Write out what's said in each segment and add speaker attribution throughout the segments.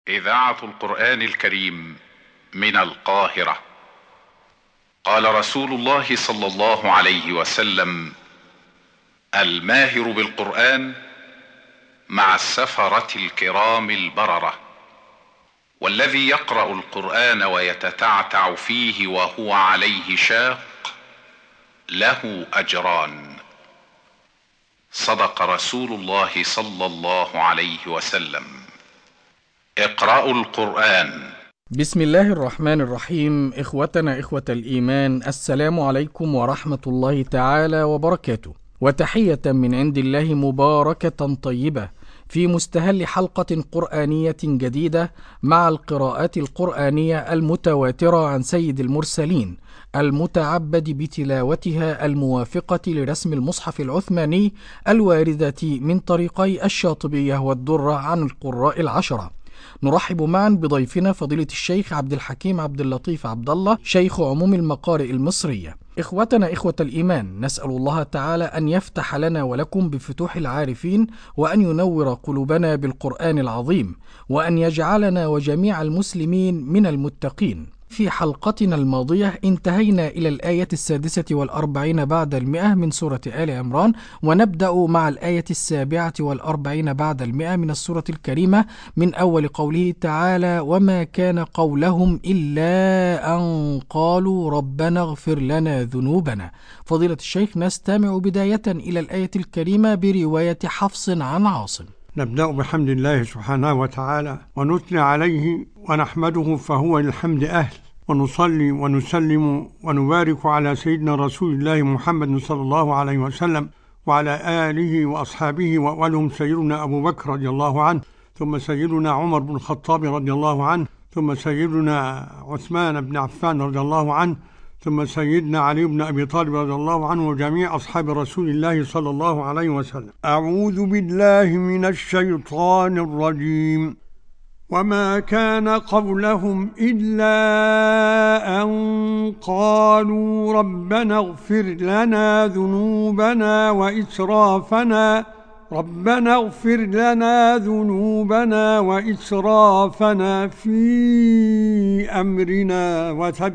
Speaker 1: إذاعة القرآن الكريم من القاهرة. قال رسول الله صلى الله عليه وسلم: الماهر بالقرآن مع السفرة الكرام البررة، والذي يقرأ القرآن ويتتعتع فيه وهو عليه شاق له أجران. صدق رسول الله صلى الله عليه وسلم. اقرأوا القرآن.
Speaker 2: بسم الله الرحمن الرحيم. إخوتنا إخوة الإيمان، السلام عليكم ورحمة الله تعالى وبركاته، وتحية من عند الله مباركة طيبة في مستهل حلقة قرآنية جديدة مع القراءات القرآنية المتواترة عن سيد المرسلين المتعبد بتلاوتها الموافقة لرسم المصحف العثماني الواردة من طريقي الشاطبية والدرة عن القراء العشرة. نرحب معا بضيفنا فضيلة الشيخ عبد الحكيم عبد اللطيف عبد الله، شيخ عموم المقارئ المصرية. إخوتنا إخوة الإيمان، نسأل الله تعالى أن يفتح لنا ولكم بفتوح العارفين، وأن ينور قلوبنا بالقرآن العظيم، وأن يجعلنا وجميع المسلمين من المتقين. في حلقتنا الماضية انتهينا إلى الآية 46 بعد 100 من سورة آل عمران، ونبدأ مع الآية 47 بعد 100 من السورة الكريمة، من أول قوله تعالى: وما كان قولهم إلا أن قالوا ربنا اغفر لنا ذنوبنا. فضيلة الشيخ، نستمع بداية إلى الآية الكريمة برواية حفص عن عاصم.
Speaker 3: نبدأ بحمد الله سبحانه وتعالى ونثني عليه ونحمده فهو للحمد أهل، ونصلي ونسلم ونبارك على سيدنا رسول الله محمد صلى الله عليه وسلم وعلى آله وأصحابه، وأولهم سيدنا أبو بكر رضي الله عنه، ثم سيدنا عمر بن الخطاب رضي الله عنه، ثم سيدنا عثمان بن عفان رضي الله عنه، ثم سيدنا علي بن أبي طالب رضي الله عنه، وجميع أصحاب رسول الله صلى الله عليه وسلم. أعوذ بالله من الشيطان الرجيم. وما كان قولهم إلا أن قالوا ربنا اغفر لنا ذنوبنا وإسرافنا في أمرنا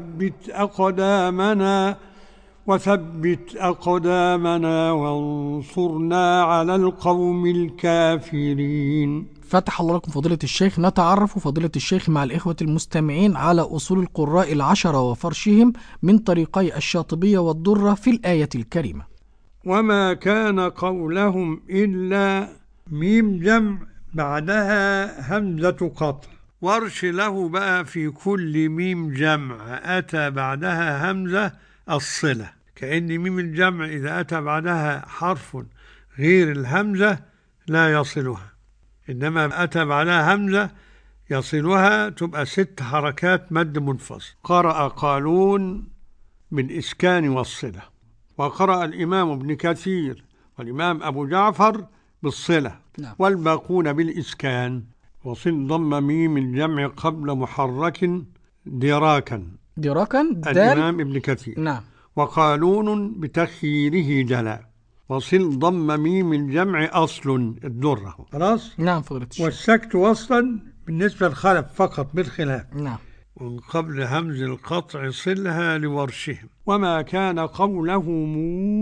Speaker 3: وثبت أقدامنا وانصرنا على القوم الكافرين.
Speaker 2: فتح الله لكم فضيلة الشيخ. نتعرف فضيلة الشيخ مع الإخوة المستمعين على أصول القراء العشرة وفرشهم من طريقي الشاطبية والدرة في الآية الكريمة.
Speaker 3: وما كان قولهم إلا ميم جمع بعدها همزة قطع، ورش له بقى في كل ميم جمع أتى بعدها همزة الصلة، كأن ميم الجمع إذا أتى بعدها حرف غير الهمزة لا يصلها، إنما أتى بعدها همزة يصلها تبقى 6 حركات مد منفصل. قرأ قالون بالإسكان والصلة، وقرأ الإمام ابن كثير والإمام أبو جعفر بالصلة، والباقون بالإسكان. وصل ضم ميم الجمع قبل محرك دراكا الإمام ابن كثير.
Speaker 2: نعم.
Speaker 3: وقالون بتخييره جلا. وصل ضم ميم الجمع أصل الدرة. خلاص؟
Speaker 2: نعم فضيلة الشيخ.
Speaker 3: والسكت وصلا بالنسبة للخلف فقط بالخلاف.
Speaker 2: نعم.
Speaker 3: ومن قبل همز القطع صلها لورشهم. وما كان قولهم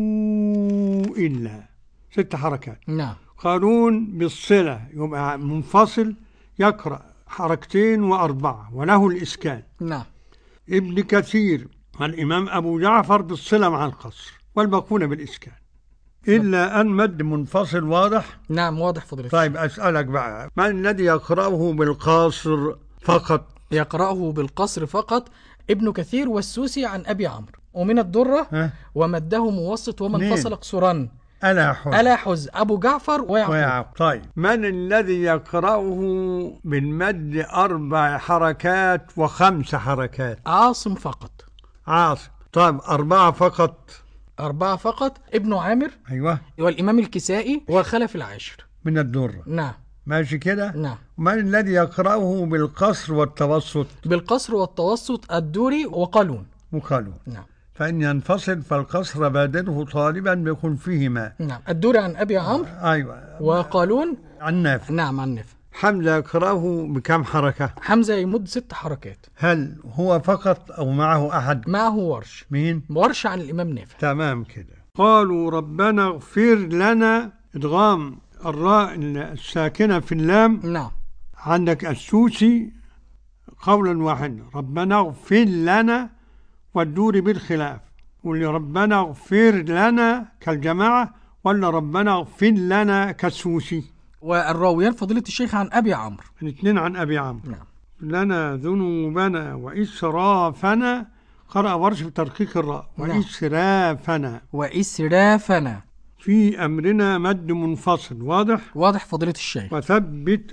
Speaker 3: إلا 6 حركات.
Speaker 2: نعم.
Speaker 3: قالون بالصلة يبقى منفصل، يقرأ 2 و4 وله الإسكان.
Speaker 2: نعم.
Speaker 3: ابن كثير والإمام أبو جعفر بالصلة مع القصر، والباقون بالإسكان إلا أن مد منفصل. واضح؟
Speaker 2: نعم واضح فضيلة
Speaker 3: طيب أسألك بقى، من الذي يقرأه بالقصر فقط؟
Speaker 2: يقرأه بالقصر فقط ابن كثير والسوسي عن أبي عمرو، ومن الدرة ومده موسط ومن فصل قصرا ألا حز أبو جعفر ويعقوب.
Speaker 3: طيب من الذي يقرأه بالمد 4 حركات و5 حركات؟
Speaker 2: عاصم فقط.
Speaker 3: عاصم. طيب 4 فقط
Speaker 2: ابن عامر.
Speaker 3: أيوة.
Speaker 2: والإمام الكسائي وخلف العاشر
Speaker 3: من الدرة.
Speaker 2: نعم.
Speaker 3: ماشي كده؟
Speaker 2: نعم.
Speaker 3: من الذي يقرأه بالقصر والتوسط؟
Speaker 2: بالقصر والتوسط الدوري وقالون.
Speaker 3: نعم. فإن ينفصل فالقصر بادره طالبا بيكون فيهما.
Speaker 2: نعم. الدوري عن أبي عمرو.
Speaker 3: أيوة.
Speaker 2: وقالون
Speaker 3: عن نافع.
Speaker 2: نعم عن نافع.
Speaker 3: حمزة يقرأه بكم حركة؟
Speaker 2: حمزة يمد 6 حركات.
Speaker 3: هل هو فقط أو معه أحد؟
Speaker 2: معه ورش.
Speaker 3: مين؟
Speaker 2: ورش عن الإمام نافع.
Speaker 3: تمام كده. قالوا ربنا اغفر لنا، إدغام الراء الساكنة في اللام.
Speaker 2: نعم.
Speaker 3: عندك السوسي قولا واحدا، ربنا اغفر لنا، والدور بالخلاف، واللي ربنا اغفر لنا كالجماعة ولا ربنا اغفر لنا كالسوسي.
Speaker 2: والراويان فضيلة الشيخ عن أبي عمرو.
Speaker 3: الاثنين عن أبي عمرو.
Speaker 2: نعم.
Speaker 3: لنا ذنوبنا وإسرافنا، قرأ ورش بترقيق الراء.
Speaker 2: نعم.
Speaker 3: وإسرافنا.
Speaker 2: وإسرافنا.
Speaker 3: في أمرنا مد منفصل. واضح؟
Speaker 2: واضح فضيلة الشيخ.
Speaker 3: وثبت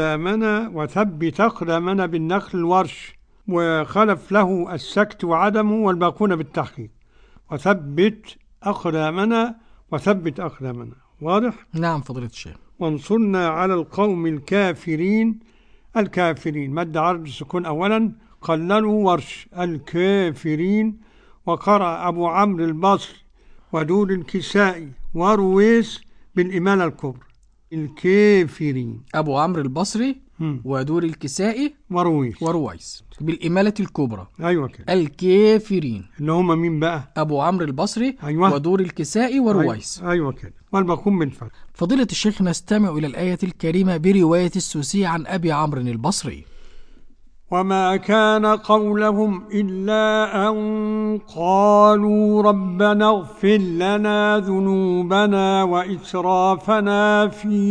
Speaker 3: أقدامنا بالنقل الورش، وخلف له السكت وعدمه والباقون بالتحقيق. وثبت أقدامنا. واضح؟
Speaker 2: نعم فضيلة الشيخ.
Speaker 3: وانصرنا على القوم الكافرين. مد عرض السكون أولا، قللوا ورش الكافرين. وقرأ أبو عمرو البصري ودور الكسائي ورويس بالإمالة الكبرى. الكافرين.
Speaker 2: أبو عمرو البصري ودور الكسائي ورويس بالإمالة الكبرى.
Speaker 3: أيوة كده.
Speaker 2: الكافرين
Speaker 3: اللي هم مين بقى؟
Speaker 2: أبو عمرو البصري.
Speaker 3: أيوة.
Speaker 2: ودور الكسائي ورويس.
Speaker 3: أيوة كده. والباقون بالفتح.
Speaker 2: فضيلة الشيخ، نستمع إلى الآية الكريمة برواية السوسي عن أبي عمرو البصري.
Speaker 3: وما كان قولهم إلا أن قالوا ربنا اغفر لنا ذنوبنا وإسرافنا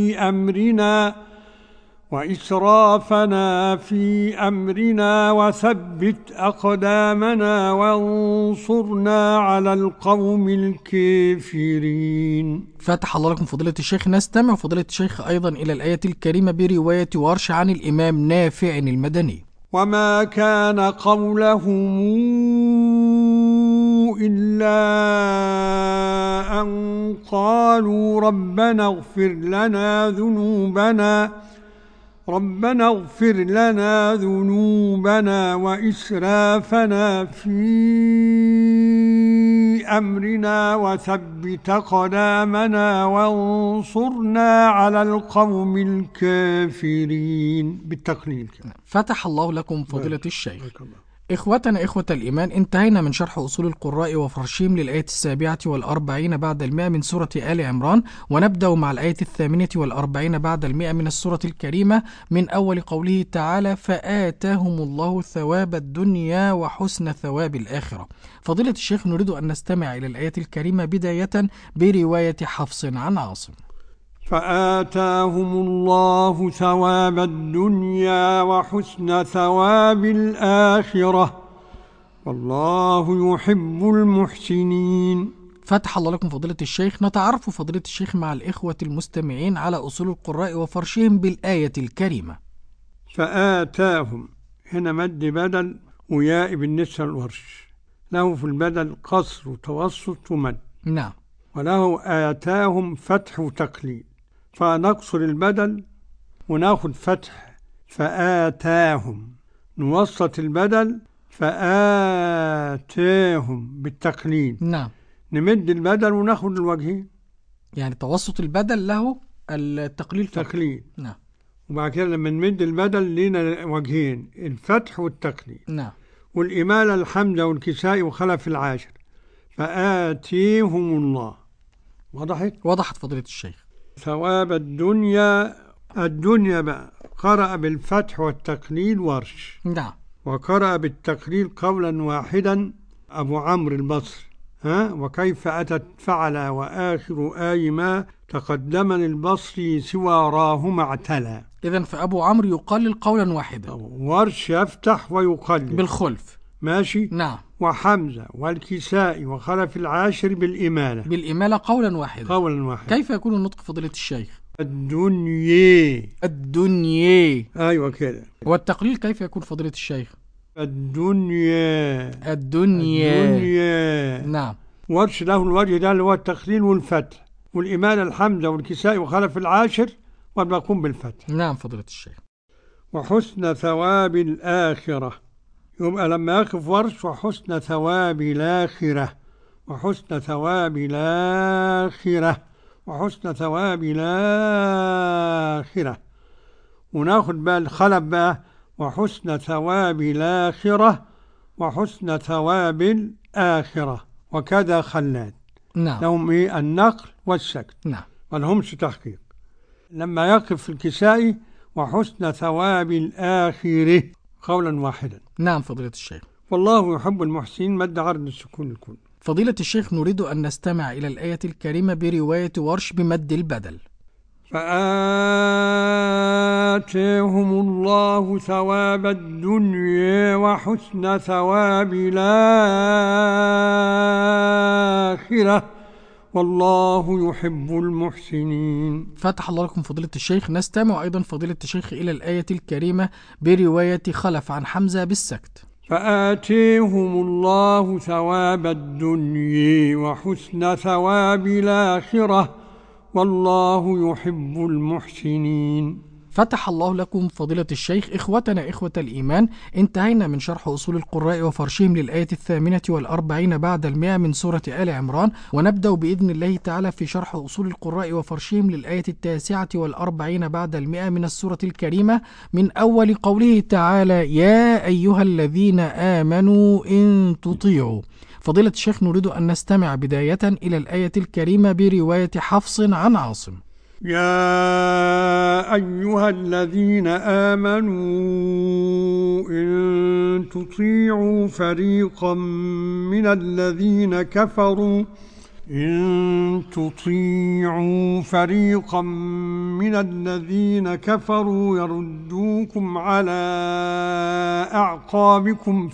Speaker 3: في أمرنا وثبت أقدامنا وانصرنا على القوم الكافرين.
Speaker 2: فتح الله لكم فضيلة الشيخ. نستمع فضيلة الشيخ أيضا إلى الآية الكريمة برواية ورش عن الإمام نافع المدني.
Speaker 3: وما كان قولهم إلا أن قالوا ربنا اغفر لنا ذنوبنا وإسرافنا في أمرنا وثبت أقدامنا وانصرنا على القوم الكافرين بالتقليل.
Speaker 2: فتح الله لكم فضيلة الشيخ. إخوتنا إخوة الإيمان، انتهينا من شرح أصول القراء وفرشهم للآية 47 بعد 100 من سورة آل عمران، ونبدأ مع الآية 48 بعد 100 من السورة الكريمة، من أول قوله تعالى: فآتاهم الله ثواب الدنيا وحسن ثواب الآخرة. فضيلة الشيخ، نريد أن نستمع إلى الآية الكريمة بداية برواية حفص عن عاصم.
Speaker 3: فآتاهم الله ثواب الدنيا وحسن ثواب الآخرة والله يحب المحسنين.
Speaker 2: فتح الله لكم فضيلة الشيخ. نتعرف فضيلة الشيخ مع الإخوة المستمعين على أصول القراء وفرشهم بالآية الكريمة.
Speaker 3: فآتاهم هنا مد بدل وياء بالنسبة للورش، له في البدل قصر وتوسط ومد.
Speaker 2: نعم.
Speaker 3: وله آتاهم فتح وتقليل، فنقصر البدل وناخد فتح فآتاهم، نوسط البدل فآتاهم بالتقليل.
Speaker 2: نعم.
Speaker 3: نمد البدل وناخد الوجهين،
Speaker 2: يعني توسط البدل له التقليل فقط.
Speaker 3: تقليل.
Speaker 2: نعم.
Speaker 3: وبعد كده لما نمد البدل لنا وجهين، الفتح والتقليل.
Speaker 2: نعم.
Speaker 3: والإمالة الحمزة والكساء وخلف العاشر، فآتيهم الله. وضحت
Speaker 2: فضيلة الشيخ.
Speaker 3: ثواب الدنيا بقى قرأ بالفتح والتقليل ورش.
Speaker 2: نعم.
Speaker 3: وقرأ بالتقليل قولا واحدا أبو عمرو البصري. وكيف أتت فعل وآخر آي ما تقدمني البصري سوى راهما اعتلى.
Speaker 2: إذن فأبو عمرو يقلل قولا واحدا،
Speaker 3: ورش يفتح ويقلل
Speaker 2: بالخلف.
Speaker 3: ماشي.
Speaker 2: نعم.
Speaker 3: وحمزة والكساء وخلف العاشر بالإمالة
Speaker 2: قولا واحدا. كيف يكون النطق فضيلة الشيخ؟ الدنيا.
Speaker 3: أيوة كده.
Speaker 2: والتقليل كيف يكون فضيلة الشيخ؟
Speaker 3: الدنيا.
Speaker 2: نعم.
Speaker 3: ورش له الوجه ده اللي هو التقليل والفتح، والإمالة الحمزة والكساء وخلف العاشر والباقون بالفتح.
Speaker 2: نعم فضيلة الشيخ.
Speaker 3: وحسن ثواب الآخرة، يبقى لما يقف ورش وحسن ثواب الآخرة، وحسن ثواب الآخرة، وحسن ثواب الآخرة. وناخد بقى الخلف بقى وحسن ثواب الآخرة وحسن ثواب الآخرة وكذا خلاد.
Speaker 2: نعم.
Speaker 3: لهم إيه؟ النقل والسكت.
Speaker 2: نعم.
Speaker 3: ولهمش تحقيق. لما يقف في الكسائي وحسن ثواب الآخرة قولا واحدا.
Speaker 2: نعم فضيلة الشيخ.
Speaker 3: والله يحب المحسنين مد عرض السكون الكل.
Speaker 2: فضيلة الشيخ نريد أن نستمع إلى الآية الكريمة برواية ورش بمد البدل.
Speaker 3: فآتيهم الله ثواب الدنيا وحسن ثواب الآخرة والله يحب المحسنين.
Speaker 2: فتح الله لكم فضيلة الشيخ. نستمع أيضا فضيلة الشيخ إلى الآية الكريمة برواية خلف عن حمزة بالسكت.
Speaker 3: فآتيهم الله ثواب الدنيا وحسن ثواب الآخرة والله يحب المحسنين.
Speaker 2: فتح الله لكم فضيلة الشيخ. إخوتنا إخوة الإيمان، انتهينا من شرح أصول القراء وفرشهم للآية 48 بعد 100 من سورة آل عمران، ونبدأ بإذن الله تعالى في شرح أصول القراء وفرشهم للآية 49 بعد 100 من السورة الكريمة، من أول قوله تعالى: يا أيها الذين آمنوا إن تطيعوا. فضيلة الشيخ نريد أن نستمع بداية إلى الآية الكريمة برواية حفص عن عاصم.
Speaker 3: يا أيها الذين آمنوا إن تطيعوا فريقا من الذين كفروا يردوكم على أعقابكم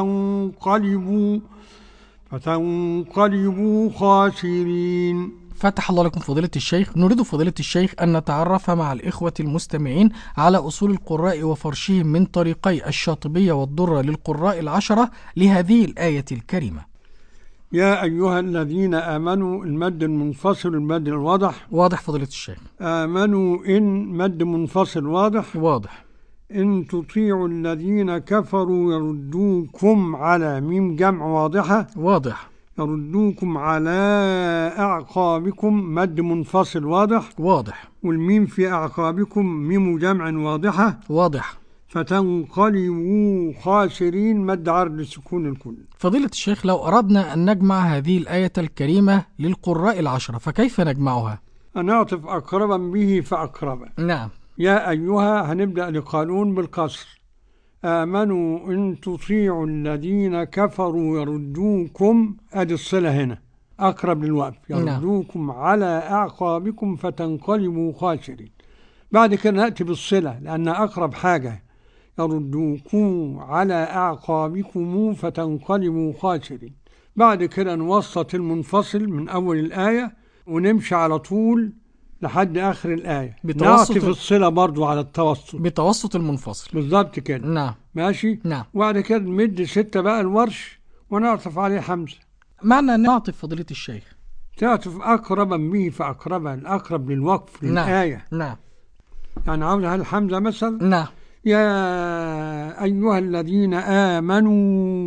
Speaker 3: فتنقلبوا خاسرين.
Speaker 2: فتح الله لكم فضيلة الشيخ. نريد فضيلة الشيخ أن نتعرف مع الإخوة المستمعين على أصول القراء وفرشهم من طريقي الشاطبية والدرة للقراء العشرة لهذه الآية الكريمة.
Speaker 3: يا أيها الذين آمنوا المد المنفصل المد الواضح.
Speaker 2: واضح فضيلة الشيخ.
Speaker 3: آمنوا إن مد منفصل واضح.
Speaker 2: واضح.
Speaker 3: إن تطيعوا الذين كفروا يردوكم على ميم جمع واضحة.
Speaker 2: واضح.
Speaker 3: يردوكم على أعقابكم مد منفصل واضح.
Speaker 2: واضح.
Speaker 3: والميم في أعقابكم ميم جمع واضحة.
Speaker 2: واضح.
Speaker 3: فتنقلبوا خاسرين مد عرض السكون الكل.
Speaker 2: فضيلة الشيخ، لو أردنا أن نجمع هذه الآية الكريمة للقراء العشرة فكيف نجمعها؟
Speaker 3: نعطف أقربا به فأقربا.
Speaker 2: نعم.
Speaker 3: يا أيها هنبدأ لقانون بالقصر. آمنوا إن تطيعوا الذين كفروا يردوكم، أدي الصلة هنا أقرب للوقف. يردوكم على أعقابكم فتنقلبوا خاسرين. بعد كده نأتي بالصلة لأن أقرب حاجة. يردوكم على أعقابكم فتنقلبوا خاسرين. بعد كده نوسط المنفصل من أول الآية ونمشي على طول لحد آخر الآية. نعطف الصلة برضو على التوسط
Speaker 2: بتوسط المنفصل
Speaker 3: بالضبط كده.
Speaker 2: نعم.
Speaker 3: ماشي.
Speaker 2: نعم.
Speaker 3: وبعد كده نمد 6 بقى الورش ونعطف عليه حمزة.
Speaker 2: معنى نعطف فضيلة الشيخ
Speaker 3: تعطف أقربا به فأقربا، الأقرب للوقف للآية.
Speaker 2: نعم.
Speaker 3: يعني عاوز الحمزة مثلا.
Speaker 2: نعم.
Speaker 3: يا أيها الذين آمنوا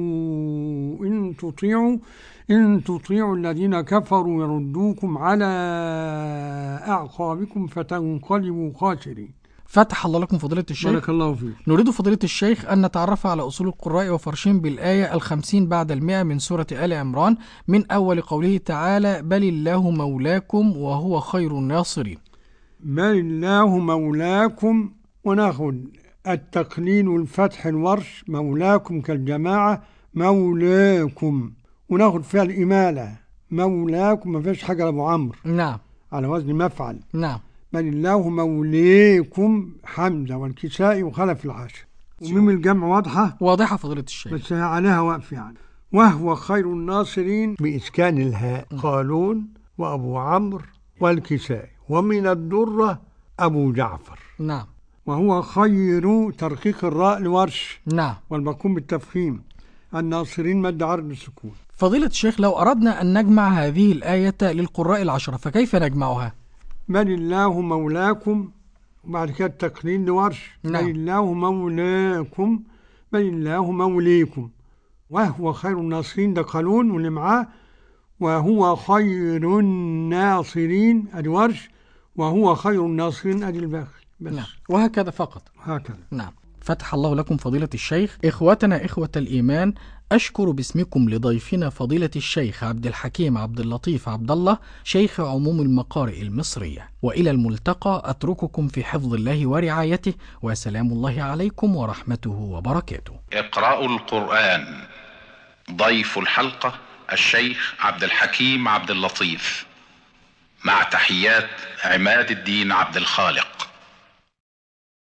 Speaker 3: إن تطيعوا الذين كفروا يردوكم على أعقابكم فتنقلبوا خاسرين.
Speaker 2: فتح الله لكم فضيلة الشيخ.
Speaker 3: بارك الله فيك.
Speaker 2: نريد فضيلة الشيخ أن نتعرف على أصول القراء وفرشهم بالآية 50 بعد 100 من سورة آل عمران، من أول قوله تعالى: بل الله مولاكم وهو خير الناصرين.
Speaker 3: بل الله مولاكم، وناخد التقليل والفتح الورش مولاكم كالجماعة مولاكم، وناخد فيها الإمالة مولاكم ما فيش حاجة لأبو عمرو.
Speaker 2: نعم.
Speaker 3: على وزن مفعل.
Speaker 2: نعم.
Speaker 3: بل الله موليكم حمزة والكسائي وخلف العاشر. وميم الجمع واضحة
Speaker 2: فضيلة الشيخ،
Speaker 3: بس عليها وقف يعني. وهو خير الناصرين بإسكان الهاء قالون وأبو عمرو والكسائي، ومن الدرة أبو جعفر.
Speaker 2: نعم.
Speaker 3: وهو خير ترقيق الراء لورش.
Speaker 2: نعم.
Speaker 3: والمكون بالتفخيم. الناصرين مد عرض السكون.
Speaker 2: فضيلة الشيخ، لو أردنا أن نجمع هذه الآية للقراء العشرة فكيف نجمعها؟
Speaker 3: بل الله مولاكم، وبعد كده التقليل لورش.
Speaker 2: نعم.
Speaker 3: بل الله مولاكم، بل الله موليكم. وهو خير الناصرين ده قالون واللي معاه. وهو خير الناصرين ادي ورش، وهو خير الناصرين ادي الباقي. بس.
Speaker 2: نعم، وهكذا فقط.
Speaker 3: هكذا.
Speaker 2: نعم. فتح الله لكم فضيلة الشيخ. إخوتنا إخوة الإيمان، أشكر باسمكم لضيفنا فضيلة الشيخ عبد الحكيم عبد اللطيف عبد الله، شيخ عموم المقارئ المصرية. وإلى الملتقى، أترككم في حفظ الله ورعايته، وسلام الله عليكم ورحمته وبركاته.
Speaker 1: اقرأوا القرآن. ضيف الحلقة الشيخ عبد الحكيم عبد اللطيف، مع تحيات عماد الدين عبد الخالق.